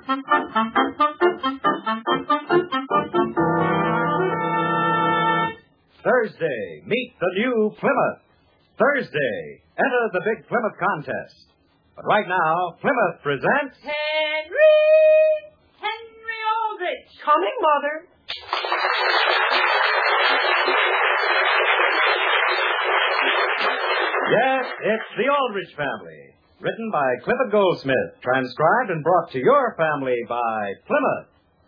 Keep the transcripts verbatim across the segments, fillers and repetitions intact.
Thursday, meet the new Plymouth. Thursday, enter the big Plymouth contest. But right now, Plymouth presents... Henry! Henry Aldrich! Coming, Mother. Yes, it's the Aldrich Family. Written by Clifford Goldsmith. Transcribed and brought to your family by Plymouth.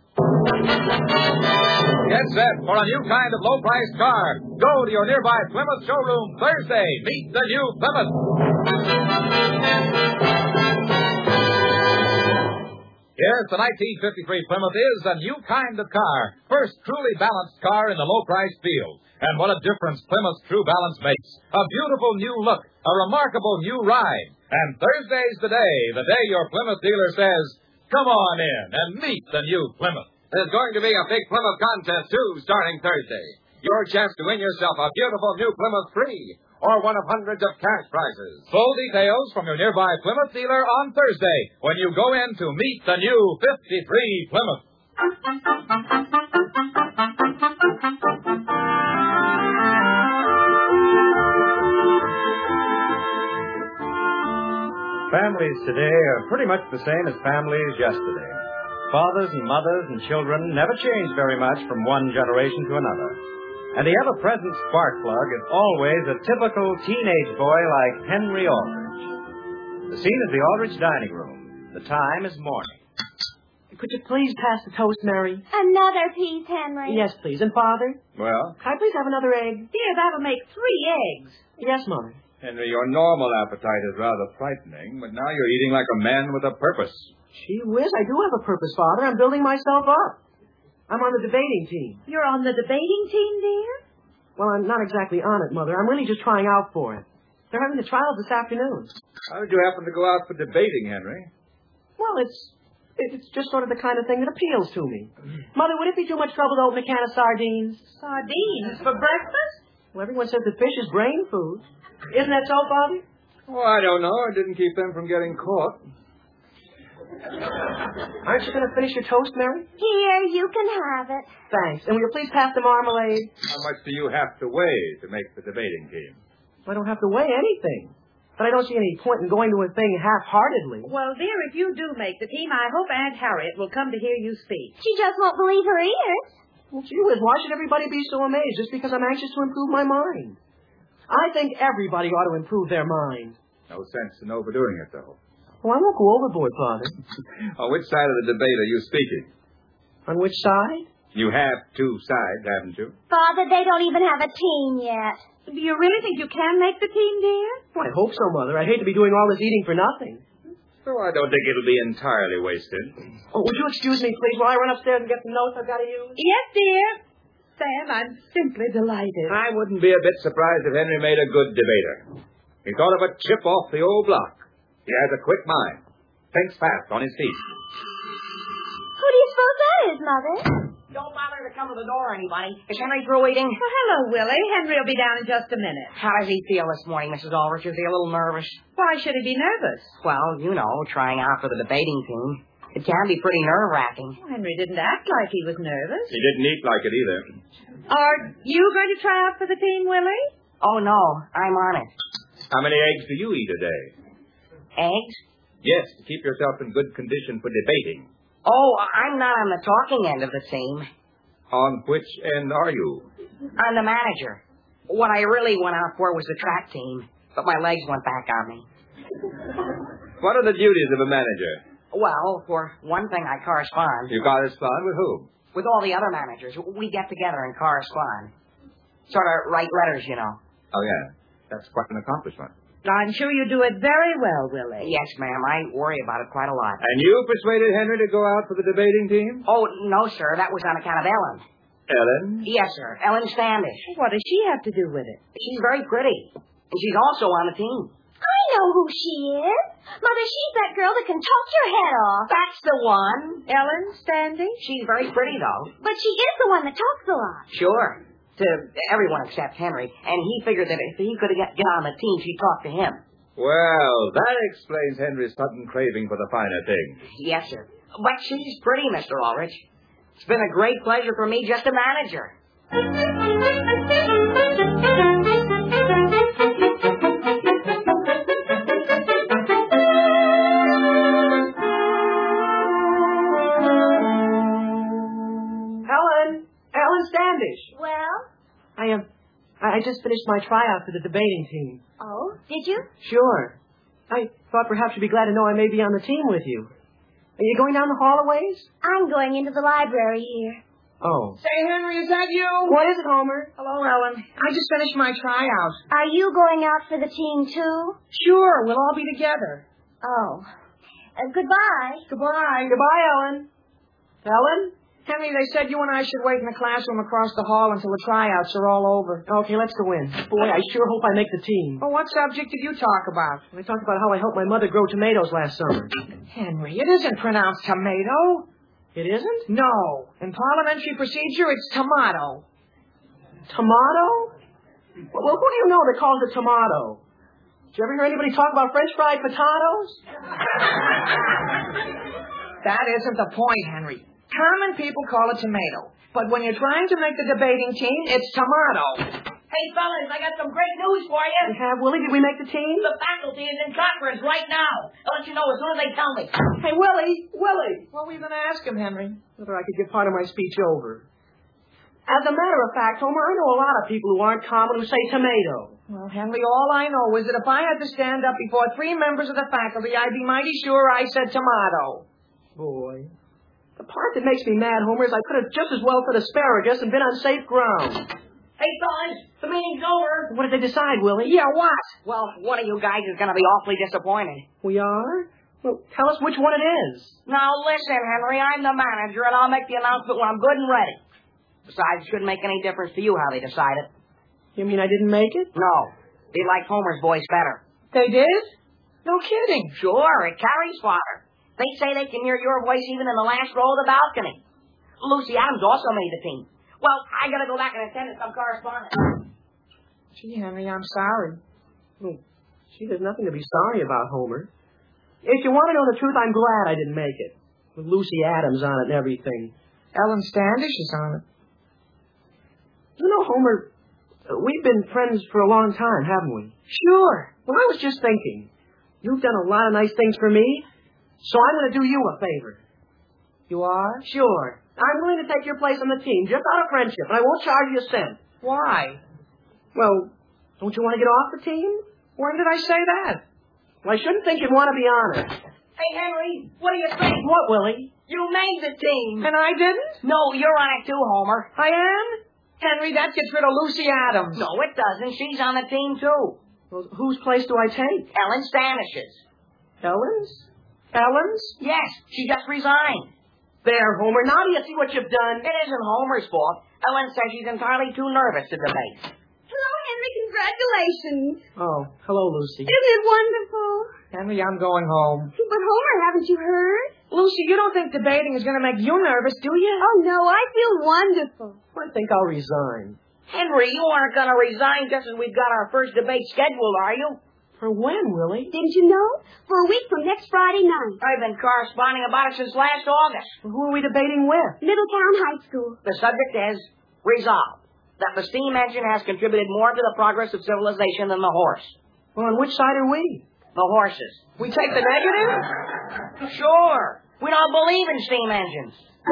Get set for a new kind of low-priced car. Go to your nearby Plymouth showroom Thursday. Meet the new Plymouth. Yes, the nineteen fifty-three Plymouth is a new kind of car. First truly balanced car in the low-priced field. And what a difference Plymouth's True Balance makes. A beautiful new look, a remarkable new ride. And Thursday's the day, the day your Plymouth dealer says, come on in and meet the new Plymouth. There's going to be a big Plymouth contest, too, starting Thursday. Your chance to win yourself a beautiful new Plymouth free, or one of hundreds of cash prizes. Full details from your nearby Plymouth dealer on Thursday when you go in to meet the new fifty-three Plymouth. Families today are pretty much the same as families yesterday. Fathers and mothers and children never change very much from one generation to another. And the ever-present spark plug is always a typical teenage boy like Henry Aldrich. The scene is the Aldrich dining room. The time is morning. Could you please pass the toast, Mary? Another piece, Henry. Yes, please. And Father? Well? Can I please have another egg? Dear, that'll make three eggs. Yes, Mother. Henry, your normal appetite is rather frightening, but now you're eating like a man with a purpose. Gee whiz, I do have a purpose, Father. I'm building myself up. I'm on the debating team. You're on the debating team, dear? Well, I'm not exactly on it, Mother. I'm really just trying out for it. They're having the trials this afternoon. How did you happen to go out for debating, Henry? Well, it's it's just sort of the kind of thing that appeals to me. Mother, would it be too much trouble to open a can of sardines? Sardines for breakfast? Well, everyone says that fish is brain food. Isn't that so, Father? Oh, I don't know. It didn't keep them from getting caught. Aren't you going to finish your toast, Mary? Here, you can have it. Thanks. And will you please pass the marmalade? How much do you have to weigh to make the debating team? I don't have to weigh anything. But I don't see any point in going to a thing half-heartedly. Well, dear, if you do make the team, I hope Aunt Harriet will come to hear you speak. She just won't believe her ears. Well, gee whiz, why should everybody be so amazed just because I'm anxious to improve my mind? I think everybody ought to improve their mind. No sense in overdoing it, though. Well, I won't go overboard, Father. On which side of the debate are you speaking? On which side? You have two sides, haven't you? Father, they don't even have a team yet. Do you really think you can make the team, dear? Well, I hope so, Mother. I'd hate to be doing all this eating for nothing. So I don't think it'll be entirely wasted. Oh, would you excuse me, please, while I run upstairs and get some notes I've got to use? Yes, dear. Sam, I'm simply delighted. I wouldn't be a bit surprised if Henry made a good debater. He thought of a chip off the old block. He has a quick mind. Thinks fast on his feet. Who do you suppose that is, Mother? Don't bother to come to the door, anybody. Is Henry through eating? Well, hello, Willie. Henry will be down in just a minute. How does he feel this morning, Missus Aldrich? Is he a little nervous? Why should he be nervous? Well, you know, trying out for the debating team. It can be pretty nerve-wracking. Henry didn't act like he was nervous. He didn't eat like it either. Are you going to try out for the team, Willie? Oh, no. I'm on it. How many eggs do you eat a day? Eggs? Yes, to keep yourself in good condition for debating. Oh, I'm not on the talking end of the team. On which end are you? I'm the manager. What I really went out for was the track team, but my legs went back on me. What are the duties of a manager? Well, for one thing, I correspond. You correspond with whom? With all the other managers. We get together and correspond. Sort of write letters, you know. Oh, yeah. That's quite an accomplishment. I'm sure you do it very well, Willie. Yes, ma'am. I worry about it quite a lot. And you persuaded Henry to go out for the debating team? Oh, no, sir. That was on account of Ellen. Ellen? Yes, sir. Ellen Standish. What does she have to do with it? She's very pretty. And she's also on the team. I know who she is. Mother, she's that girl that can talk your head off. That's the one. Ellen Standish? She's very pretty, though. But she is the one that talks a lot. Sure. To everyone except Henry. And he figured that if he could get, get on the team, she'd talk to him. Well, that explains Henry's sudden craving for the finer things. Yes, sir. But she's pretty, Mister Ulrich. It's been a great pleasure for me just to manage her. Ellen! Ellen Standish! Well? I am... I just finished my tryout for the debating team. Oh, did you? Sure. I thought perhaps you'd be glad to know I may be on the team with you. Are you going down the hall a ways? I'm going into the library here. Oh. Say, Henry, is that you? What is it, Homer? Hello, Ellen. I just finished my tryout. Are you going out for the team, too? Sure, we'll all be together. Oh. Uh, goodbye. Goodbye. Goodbye, Ellen. Ellen? Henry, they said you and I should wait in the classroom across the hall until the tryouts are all over. Okay, let's go in. Boy, I sure hope I make the team. Well, what subject did you talk about? I talked about how I helped my mother grow tomatoes last summer. Henry, it isn't pronounced tomato. It isn't? No. In parliamentary procedure, it's tomato. Tomato? Well, who do you know that calls it tomato? Did you ever hear anybody talk about French fried potatoes? That isn't the point, Henry. Common people call it tomato. But when you're trying to make the debating team, it's tomato. Hey, fellas, I got some great news for you. We have, Willie? Did we make the team? The faculty is in conference right now. I'll let you know as soon as they tell me. Hey, Willie! Willie! What were you going to ask him, Henry? Whether I could give part of my speech over. As a matter of fact, Homer, I know a lot of people who aren't common who say tomato. Well, Henry, all I know is that if I had to stand up before three members of the faculty, I'd be mighty sure I said tomato. Boy. The part that makes me mad, Homer, is I could have just as well said asparagus and been on safe ground. Hey, fellas, the meeting's over. What did they decide, Willie? Yeah, what? Well, one of you guys is going to be awfully disappointed. We are? Well, tell us which one it is. Now, listen, Henry, I'm the manager, and I'll make the announcement when I'm good and ready. Besides, it shouldn't make any difference to you how they decide it. You mean I didn't make it? No. They liked Homer's voice better. They did? No kidding. Sure, it carries fodder. They say they can hear your voice even in the last row of the balcony. Lucy Adams also made the team. Well, I gotta go back and attend to some correspondence. Gee, Henry, I'm sorry. Well, gee, there's nothing to be sorry about, Homer. If you want to know the truth, I'm glad I didn't make it. With Lucy Adams on it and everything. Ellen Standish is on it. You know, Homer, we've been friends for a long time, haven't we? Sure. Well, I was just thinking. You've done a lot of nice things for me, so I'm going to do you a favor. You are? Sure. I'm willing to take your place on the team, just out of friendship, and I won't charge you a cent. Why? Well, don't you want to get off the team? When did I say that? Well, I shouldn't think you'd want to be on it. Hey, Henry, what do you think? What, Willie? You made the team. And I didn't? No, you're on it too, Homer. I am? Henry, that gets rid of Lucy Adams. No, it doesn't. She's on the team, too. Well, whose place do I take? Ellen Standish's. Ellen's? Ellen's? Yes, she just resigned. There, Homer. Now do you see what you've done? It isn't Homer's fault. Ellen says she's entirely too nervous to debate. Hello, Henry. Congratulations. Oh, hello, Lucy. Isn't it wonderful? Henry, I'm going home. But, Homer, haven't you heard? Lucy, you don't think debating is going to make you nervous, do you? Oh, no, I feel wonderful. I think I'll resign. Henry, you aren't going to resign just as we've got our first debate scheduled, are you? For when, Willie? Didn't you know? For a week from next Friday night. I've been corresponding about it since last August. Well, who are we debating with? Middletown High School. The subject is resolved that the steam engine has contributed more to the progress of civilization than the horse. Well, on which side are we? The horses. We take the negative? Sure. We don't believe in steam engines.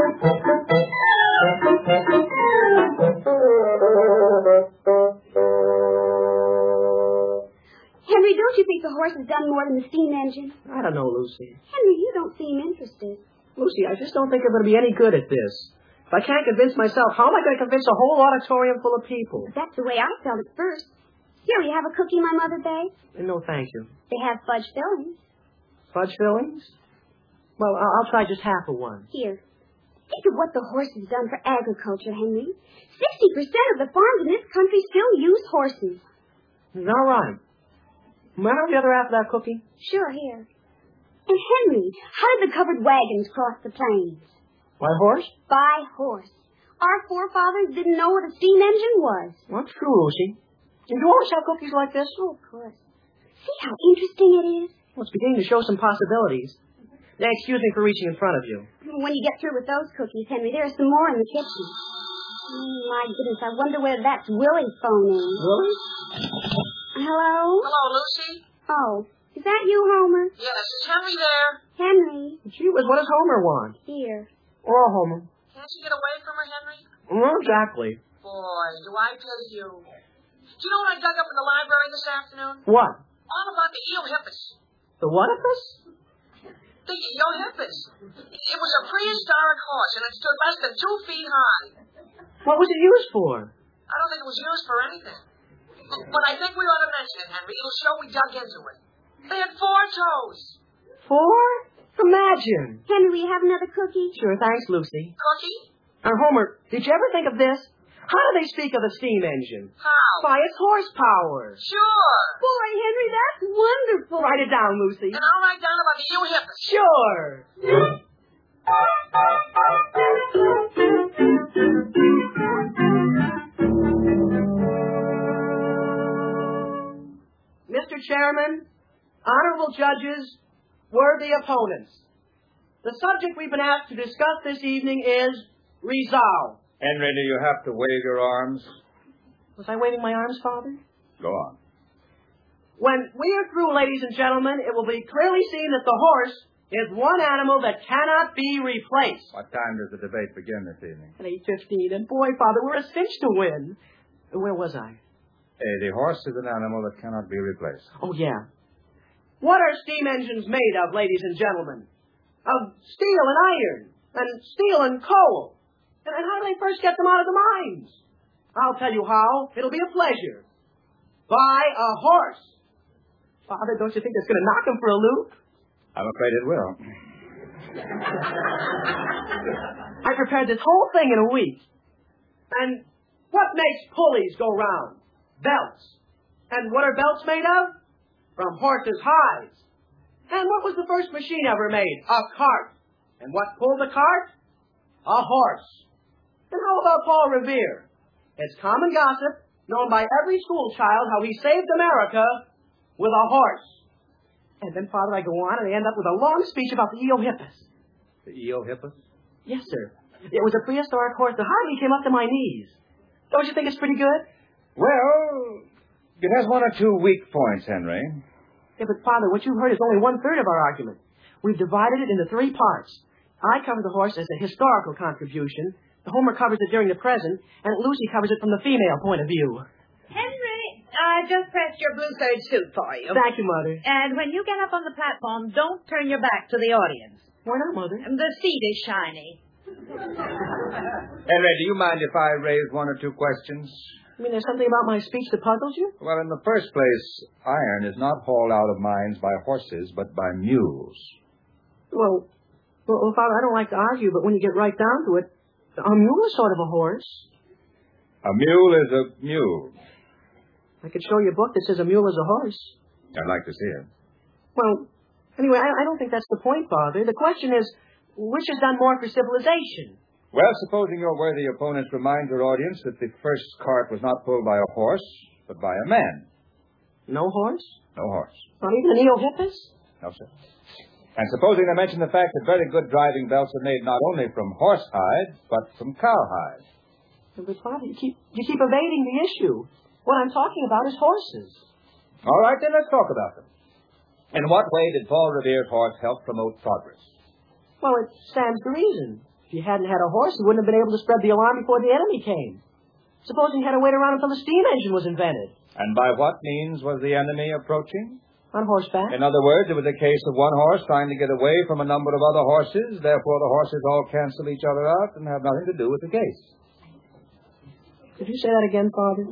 Henry, don't you think the horse has done more than the steam engine? I don't know, Lucy. Henry, you don't seem interested. Lucy, I just don't think I'm going to be any good at this. If I can't convince myself, how am I going to convince a whole auditorium full of people? That's the way I felt at first. Here, you have a cookie my mother baked? No, thank you. They have fudge fillings. Fudge fillings? Well, I'll, I'll try just half of one. Here. Think of what the horse has done for agriculture, Henry. Sixty percent of the farms in this country still use horses. All right. May I have the other half of that cookie? Sure, here. And Henry, how did the covered wagons cross the plains? By horse? By horse. Our forefathers didn't know what a steam engine was. Well, that's true, Lucy. Do you always have cookies like this? Oh, of course. See how interesting it is? Well, it's beginning to show some possibilities. Now, excuse me for reaching in front of you. When you get through with those cookies, Henry, there are some more in the kitchen. Oh, my goodness, I wonder whether that's Willie phoning. Willie? Hello? Hello, Lucy? Oh, is that you, Homer? Yes, is Henry there? Henry? Gee whiz, what does Homer want? Here. Oh, Homer. Can't you get away from her, Henry? Well, exactly. Boy, do I tell you. Do you know what I dug up in the library this afternoon? What? All about the Eohippus. The what of this? The Eohippus. It was a prehistoric horse, and it stood less than two feet high. What was it used for? I don't think it was used for anything. But I think we ought to mention it, Henry. It'll show we dug into it. They had four toes. Four? Imagine. Henry, will you have another cookie? Sure, thanks, Lucy. Cookie? Uh, Homer, did you ever think of this? How do they speak of the steam engine? How? By its horsepower. Sure. Boy, Henry, that's wonderful. Write it down, Lucy. And I'll write down about the Eohippus. Sure. Mister Chairman, honorable judges, worthy opponents, the subject we've been asked to discuss this evening is resolve. Henry, do you have to wave your arms? Was I waving my arms, Father? Go on. When we are through, ladies and gentlemen, it will be clearly seen that the horse is one animal that cannot be replaced. What time does the debate begin this evening? At eight fifteen, and boy, Father, we're a cinch to win. Where was I? Hey, the horse is an animal that cannot be replaced. Oh, yeah. What are steam engines made of, ladies and gentlemen? Of steel and iron, and steel and coal. And how do they first get them out of the mines? I'll tell you how. It'll be a pleasure. Buy a horse. Father, don't you think that's going to knock him for a loop? I'm afraid it will. I prepared this whole thing in a week. And what makes pulleys go round? Belts. And what are belts made of? From horses' hides. And what was the first machine ever made? A cart. And what pulled the cart? A horse. And how about Paul Revere? It's common gossip, known by every school child, how he saved America with a horse. And then, Father, I go on and I end up with a long speech about the Eohippus. The Eohippus? Yes, sir. It was a prehistoric horse that hardly came up to my knees. Don't you think it's pretty good? Well, it has one or two weak points, Henry. Yeah, but, Father, what you've heard is only one-third of our argument. We've divided it into three parts. I cover the horse as a historical contribution, Homer covers it during the present, and Lucy covers it from the female point of view. Henry, I just pressed your blue serge suit for you. Thank you, Mother. And when you get up on the platform, don't turn your back to the audience. Why not, Mother? The seat is shiny. Henry, do you mind if I raise one or two questions? You mean there's something about my speech that puzzles you? Well, in the first place, iron is not hauled out of mines by horses, but by mules. Well, well, well, Father, I don't like to argue, but when you get right down to it, a mule is sort of a horse. A mule is a mule. I could show you a book that says a mule is a horse. I'd like to see it. Well, anyway, I, I don't think that's the point, Father. The question is, which has done more for civilization? Well, supposing your worthy opponents remind your audience that the first cart was not pulled by a horse, but by a man. No horse? No horse. Not even an Eohippus? No, sir. And supposing they mention the fact that very good driving belts are made not only from horse hide, but from cow hide. But, Father, you keep, you keep evading the issue. What I'm talking about is horses. All right, then let's talk about them. In what way did Paul Revere's horse help promote progress? Well, it stands to reason. If you hadn't had a horse, you wouldn't have been able to spread the alarm before the enemy came. Supposing you had to wait around until the steam engine was invented. And by what means was the enemy approaching? On horseback. In other words, it was a case of one horse trying to get away from a number of other horses. Therefore, the horses all cancel each other out and have nothing to do with the case. Could you say that again, Father?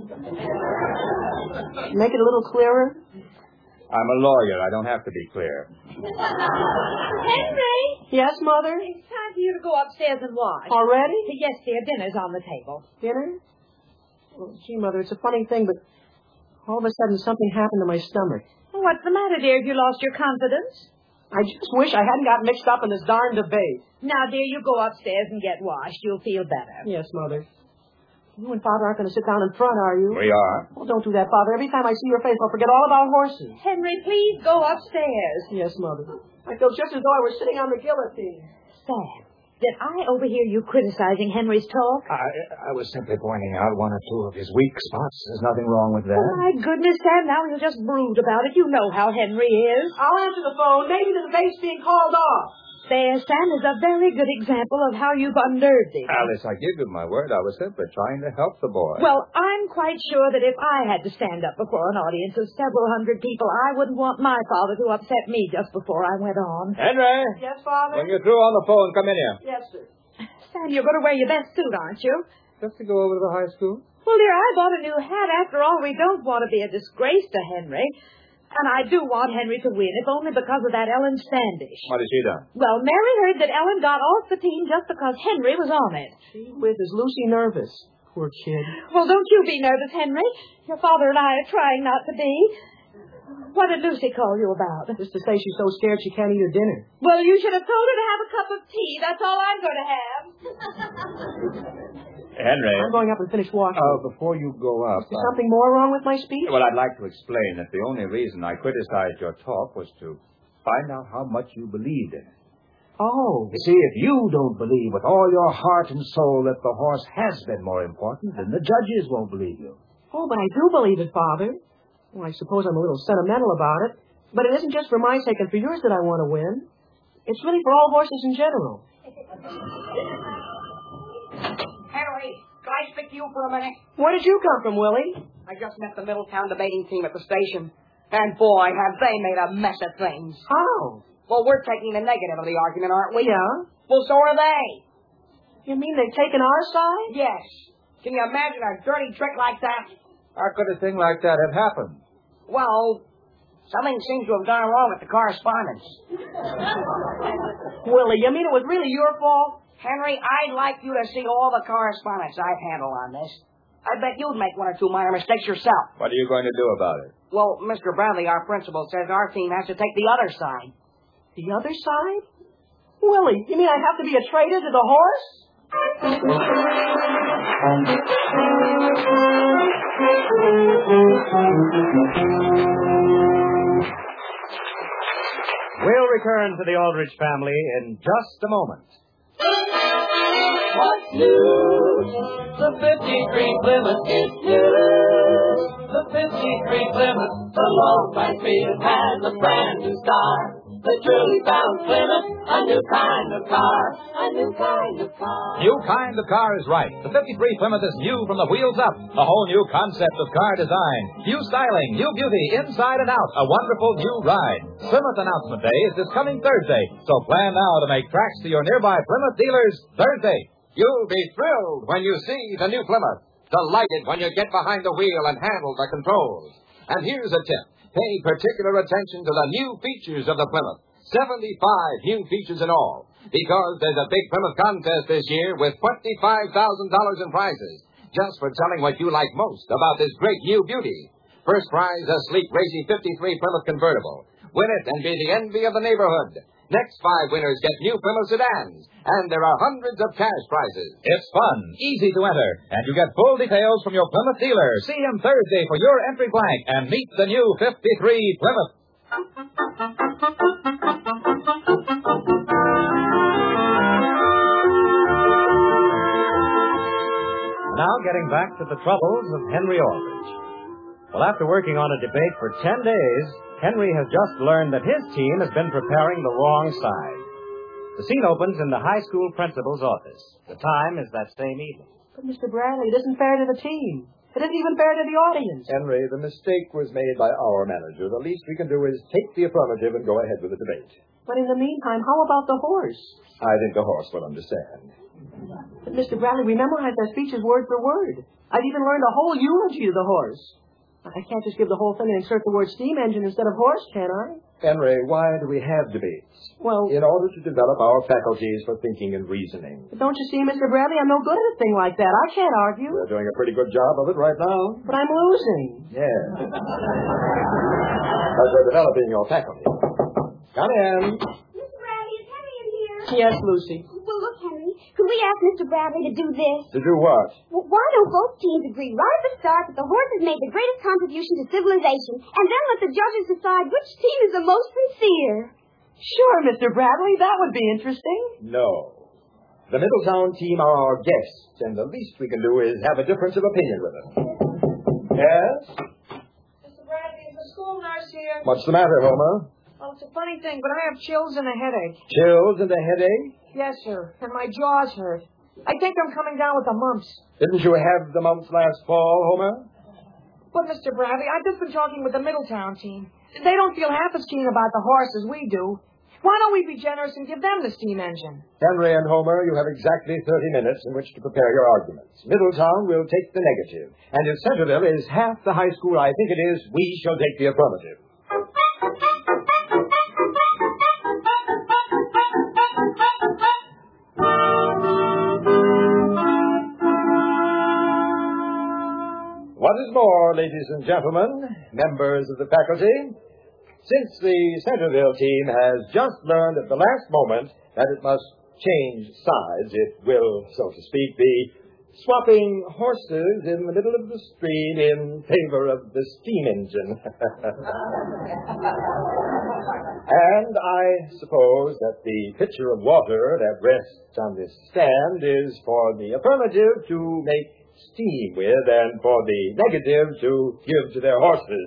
Make it a little clearer. I'm a lawyer. I don't have to be clear. Henry! Yes, Mother? It's time for you to go upstairs and wash. Already? Yes, dear. Dinner's on the table. Dinner? Well, gee, Mother, it's a funny thing, but all of a sudden something happened to my stomach. Well, what's the matter, dear? Have you lost your confidence? I just wish I hadn't got mixed up in this darn debate. Now, dear, you go upstairs and get washed. You'll feel better. Yes, Mother. You and Father aren't going to sit down in front, are you? We are. Well, don't do that, Father. Every time I see your face, I'll forget all about horses. Henry, please go upstairs. Yes, Mother. I feel just as though I were sitting on the guillotine. Sam, did I overhear you criticizing Henry's talk? I, I was simply pointing out one or two of his weak spots. There's nothing wrong with that. Oh, my goodness, Sam, now he'll just brood about it. You know how Henry is. I'll answer the phone. Maybe the debate's being called off. There, Sam, is a very good example of how you've unnerved him. Alice, I give you my word. I was simply trying to help the boy. Well, I'm quite sure that if I had to stand up before an audience of several hundred people, I wouldn't want my father to upset me just before I went on. Henry! Yes, Father? When you're through on the phone, come in here. Yes, sir. Sam, you're going to wear your best suit, aren't you? Just to go over to the high school? Well, dear, I bought a new hat. After all, we don't want to be a disgrace to Henry. And I do want Henry to win, if only because of that Ellen Standish. What has she done? Well, Mary heard that Ellen got off the team just because Henry was on it. Gee whiz, is Lucy nervous? Poor kid. Well, don't you be nervous, Henry. Your father and I are trying not to be. What did Lucy call you about? Just to say she's so scared she can't eat her dinner. Well, you should have told her to have a cup of tea. That's all I'm going to have. Henry. I'm going up and finish washing. Oh, before you go up... Is something more wrong with my speech? Well, I'd like to explain that the only reason I criticized your talk was to find out how much you believed in it. Oh. You see, if you don't believe with all your heart and soul that the horse has been more important, then the judges won't believe you. Oh, but I do believe it, Father. Well, I suppose I'm a little sentimental about it, but it isn't just for my sake and for yours that I want to win. It's really for all horses in general. Henry, can I speak to you for a minute? Where did you come from, Willie? I just met the Middletown debating team at the station. And boy, have they made a mess of things. How? Well, we're taking the negative of the argument, aren't we? Yeah. Well, so are they. You mean they've taken our side? Yes. Can you imagine a dirty trick like that? How could a thing like that have happened? Well, something seems to have gone wrong with the correspondence. Willie, you mean it was really your fault? Henry, I'd like you to see all the correspondence I've handled on this. I bet you'd make one or two minor mistakes yourself. What are you going to do about it? Well, Mister Bradley, our principal, says our team has to take the other side. The other side? Willie, you mean I have to be a traitor to the horse? We'll return to the Aldrich family in just a moment. What's new? The fifty-three Plymouth is new. The fifty-three Plymouth, the low-price field has a brand new star. The truly found Plymouth, a new kind of car, a new kind of car. New kind of car is right. The fifty-three Plymouth is new from the wheels up. A whole new concept of car design. New styling, new beauty, inside and out. A wonderful new ride. Plymouth Announcement Day is this coming Thursday, so plan now to make tracks to your nearby Plymouth dealers Thursday. You'll be thrilled when you see the new Plymouth. Delighted when you get behind the wheel and handle the controls. And here's a tip. Pay particular attention to the new features of the Plymouth. seventy-five new features in all. Because there's a big Plymouth contest this year with twenty-five thousand dollars in prizes. Just for telling what you like most about this great new beauty. First prize, a sleek, racy fifty-three Plymouth convertible. Win it and be the envy of the neighborhood. Next five winners get new Plymouth sedans. And there are hundreds of cash prizes. It's fun, easy to enter, and you get full details from your Plymouth dealer. See him Thursday for your entry blank and meet the new fifty-three Plymouth. Now getting back to the troubles of Henry Aldrich. Well, after working on a debate for ten days, Henry has just learned that his team has been preparing the wrong side. The scene opens in the high school principal's office. The time is that same evening. But, Mister Bradley, it isn't fair to the team. It isn't even fair to the audience. Henry, the mistake was made by our manager. The least we can do is take the affirmative and go ahead with the debate. But in the meantime, how about the horse? I think the horse will understand. But, Mister Bradley, we memorized our speeches word for word. I've even learned a whole eulogy to the horse. I can't just give the whole thing and insert the word steam engine instead of horse, can I? Henry, why do we have debates? Well... In order to develop our faculties for thinking and reasoning. But don't you see, Mister Bradley, I'm no good at a thing like that. I can't argue. You're doing a pretty good job of it right now. But I'm losing. Yes. As you're developing your faculty. Come in. Mister Bradley, is Henry in here? Yes, Lucy. Well, look, Henry, could we ask Mister Bradley to do this? To do what? Well, why don't both teams agree right at the start that the horse has made the greatest contribution to civilization, and then let the judges decide which team is the most sincere? Sure, Mister Bradley, that would be interesting. No. The Middletown team are our guests, and the least we can do is have a difference of opinion with them. Yes? Mister Bradley, is the school nurse here? What's the matter, Homer? Well, it's a funny thing, but I have chills and a headache. Chills and a headache? Yes, sir. And my jaw's hurt. I think I'm coming down with the mumps. Didn't you have the mumps last fall, Homer? But, Mister Bradley, I've just been talking with the Middletown team. They don't feel half as keen about the horse as we do. Why don't we be generous and give them the steam engine? Henry and Homer, you have exactly thirty minutes in which to prepare your arguments. Middletown will take the negative. And if Centerville is half the high school I think it is, we shall take the affirmative. What is more, ladies and gentlemen, members of the faculty, since the Centerville team has just learned at the last moment that it must change sides, it will, so to speak, be swapping horses in the middle of the stream in favor of the steam engine. And I suppose that the pitcher of water that rests on this stand is for the affirmative to make steam with and for the negative to give to their horses.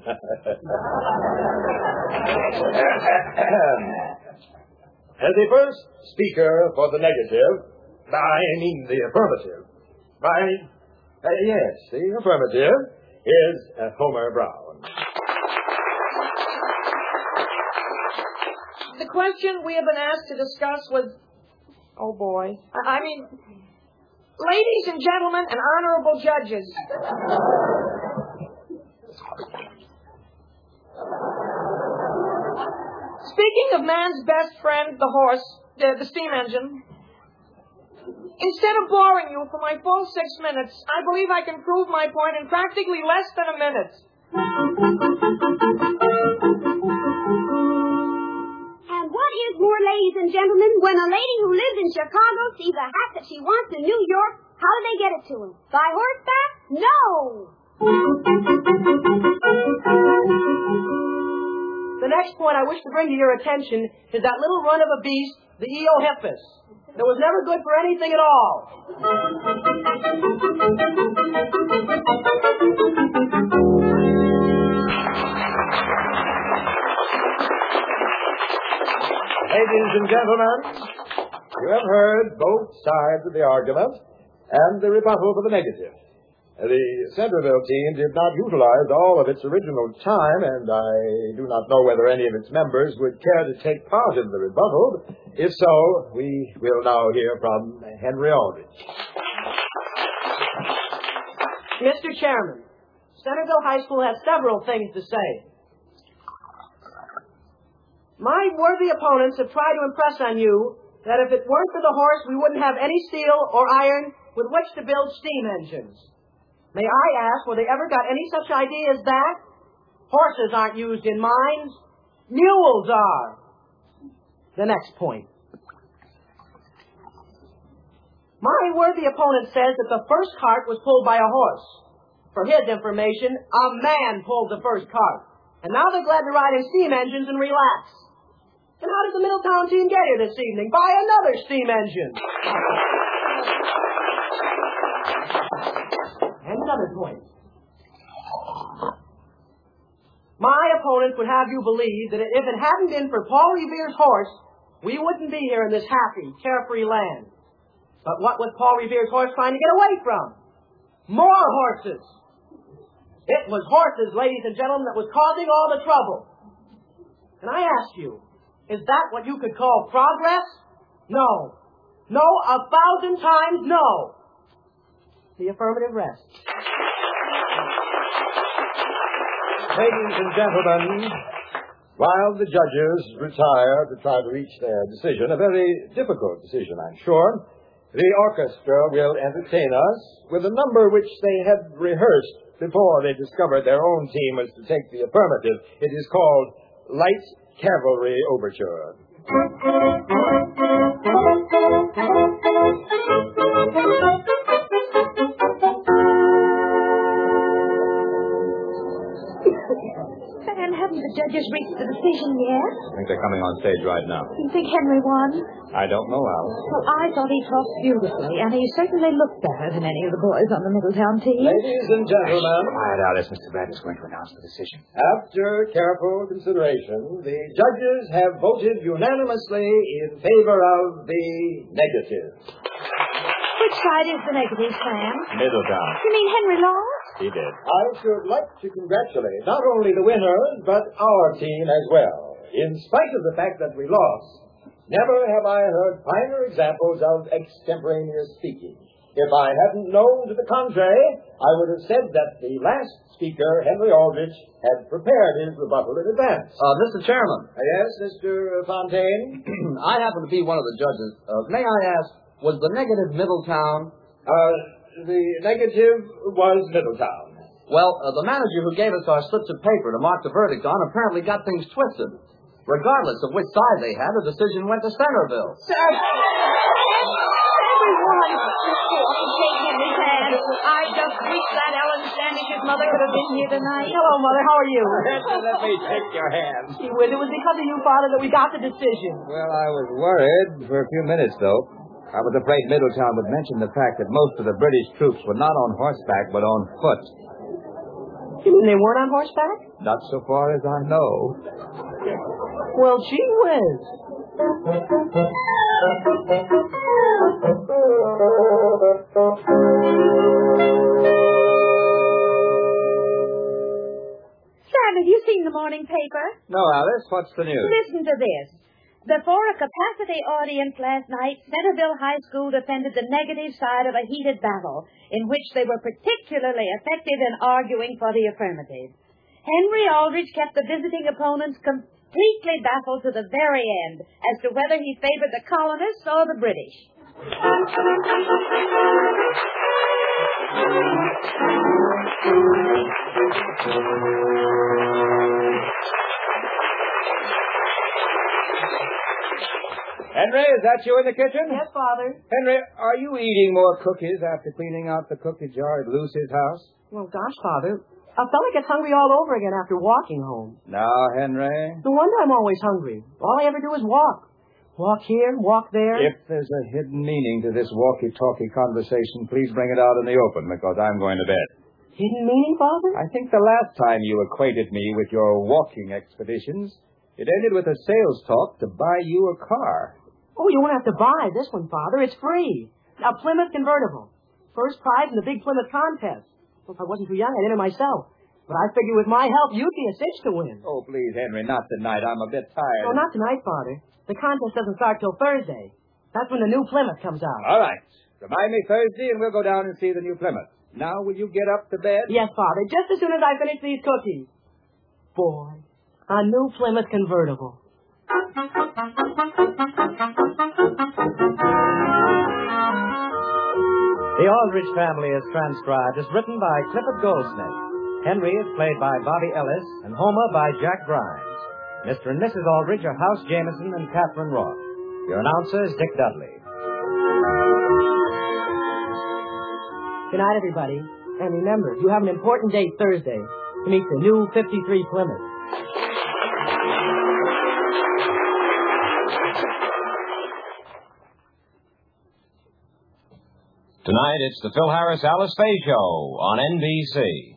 As the first speaker for the negative, I mean the affirmative, I, uh, yes, the affirmative is uh, Homer Brown. The question we have been asked to discuss was... Oh, boy. I, I mean... Ladies and gentlemen and honorable judges. Speaking of man's best friend, the horse, the, the steam engine, instead of boring you for my full six minutes, I believe I can prove my point in practically less than a minute. And what is more, ladies and gentlemen, when a lady who lives in Chicago sees a hat that she wants in New York, how do they get it to her? By horseback? No! The next point I wish to bring to your attention is that little run of a beast, the Eohippus, that was never good for anything at all. Ladies and gentlemen, you have heard both sides of the argument and the rebuttal for the negative. The Centerville team did not utilize all of its original time, and I do not know whether any of its members would care to take part in the rebuttal. If so, we will now hear from Henry Aldrich. Mister Chairman, Centerville High School has several things to say. My worthy opponents have tried to impress on you that if it weren't for the horse, we wouldn't have any steel or iron with which to build steam engines. May I ask, were they ever got any such idea as that? Horses aren't used in mines. Mules are. The next point. My worthy opponent says that the first cart was pulled by a horse. For his information, a man pulled the first cart. And now they're glad to ride in steam engines and relax. And how did the Middletown team get here this evening? By another steam engine. And another point. My opponent would have you believe that if it hadn't been for Paul Revere's horse, we wouldn't be here in this happy, carefree land. But what was Paul Revere's horse trying to get away from? More horses. It was horses, ladies and gentlemen, that was causing all the trouble. And I ask you, is that what you could call progress? No. No, a thousand times no. The affirmative rests. Ladies and gentlemen, while the judges retire to try to reach their decision, a very difficult decision, I'm sure, the orchestra will entertain us with a number which they had rehearsed before they discovered their own team was to take the affirmative. It is called Light Cavalry Overture. And haven't the judges reached the decision yet? I think they're coming on stage right now. You think Henry won? I don't know, Alice. Well, I thought he talked beautifully, and he certainly looked better than any of the boys on the Middletown team. Ladies and gentlemen. Quiet, Alice. Mister Brad is going to announce the decision. After careful consideration, the judges have voted unanimously in favor of the negative. Which side is the negative, Sam? Middletown. You mean Henry lost? He did. I should like to congratulate not only the winners, but our team as well. In spite of the fact that we lost, never have I heard finer examples of extemporaneous speaking. If I hadn't known to the contrary, I would have said that the last speaker, Henry Aldrich, had prepared his rebuttal in advance. Uh, Mister Chairman. Uh, yes, Mister Fontaine? I happen to be one of the judges. Uh, may I ask, was the negative Middletown? Uh, the negative was Middletown. Well, uh, the manager who gave us our slips of paper to mark the verdict on apparently got things twisted. Regardless of which side they had, the decision went to Centerville. Sir, everyone, take Henry's hand. I just wish that Ellen Standish's mother could have been here tonight. Hello, Mother. How are you? Let me take your hand. Gee whiz, it was because of you, Father, that we got the decision. Well, I was worried for a few minutes, though. I was afraid Middletown would mention the fact that most of the British troops were not on horseback, but on foot. You mean they weren't on horseback? Not so far as I know. Well, gee whiz. Sam, have you seen the morning paper? No, Alice. What's the news? Listen to this. Before a capacity audience last night, Centerville High School defended the negative side of a heated battle in which they were particularly effective in arguing for the affirmative. Henry Aldrich kept the visiting opponents completely baffled to the very end as to whether he favored the colonists or the British. Henry, is that you in the kitchen? Yes, Father. Henry, are you eating more cookies after cleaning out the cookie jar at Lucy's house? Well, gosh, Father. A fella gets hungry all over again after walking home. No, Henry. No wonder I'm always hungry. All I ever do is walk. Walk here, walk there. If there's a hidden meaning to this walkie-talkie conversation, please bring it out in the open, because I'm going to bed. Hidden meaning, Father? I think the last time you acquainted me with your walking expeditions, it ended with a sales talk to buy you a car. Oh, you won't have to buy this one, Father. It's free. A Plymouth convertible. First prize in the big Plymouth contest. Well, if I wasn't too young, I'd enter myself. But I figure with my help, you'd be a cinch to win. Oh, please, Henry, not tonight. I'm a bit tired. No, not tonight, Father. The contest doesn't start till Thursday. That's when the new Plymouth comes out. All right. Remind me Thursday, and we'll go down and see the new Plymouth. Now, will you get up to bed? Yes, Father, just as soon as I finish these cookies. Boy, a new Plymouth convertible. The Aldrich Family is transcribed as written by Clifford Goldsmith. Henry is played by Bobby Ellis, and Homer by Jack Grimes. Mister and Missus Aldrich are House Jameson and Catherine Roth. Your announcer is Dick Dudley. Good night, everybody. And remember, you have an important date Thursday to meet the new fifty-three Plymouth. Tonight, it's the Phil Harris Alice Faye Show on N B C.